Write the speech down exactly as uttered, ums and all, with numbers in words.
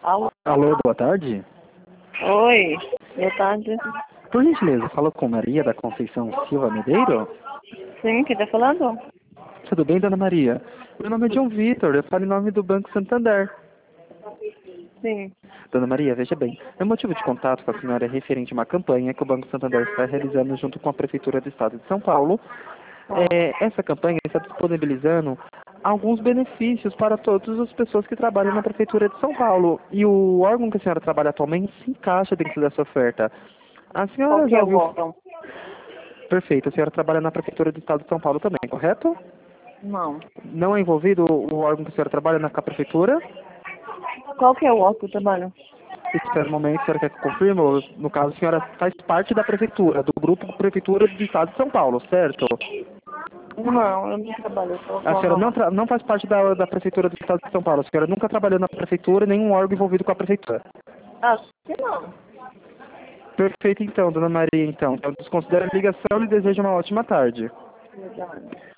Alô? Alô, boa tarde. Oi, boa tarde. Por gentileza, fala com Maria da Conceição Silva Medeiro? Sim, quem tá falando? Tudo bem, dona Maria? Meu nome é João Vitor, eu falo em nome do Banco Santander. Sim. Dona Maria, veja bem, meu motivo de contato com a senhora é referente a uma campanha que o Banco Santander está realizando junto com a Prefeitura do Estado de São Paulo. É, essa campanha está disponibilizando alguns benefícios para todas as pessoas que trabalham na Prefeitura de São Paulo. E o órgão que a senhora trabalha atualmente se encaixa dentro dessa oferta. A Qual senhora que já é o ouviu... órgão? Perfeito, a senhora trabalha na Prefeitura do Estado de São Paulo também, correto? Não. Não é envolvido o órgão que a senhora trabalha na Prefeitura? Qual que é o órgão do trabalho? Espera um momento, a senhora quer que eu confirme? Ou, no caso, a senhora faz parte da Prefeitura, do Grupo Prefeitura do Estado de São Paulo, certo? Não, eu não trabalho, eu sou A senhora não, autônoma. tra- não faz parte da, da Prefeitura do Estado de São Paulo. A senhora nunca trabalhou na Prefeitura, nenhum órgão envolvido com a Prefeitura. Acho que não. Perfeito, então, dona Maria, então. Eu desconsidero a ligação e desejo uma ótima tarde. Obrigada.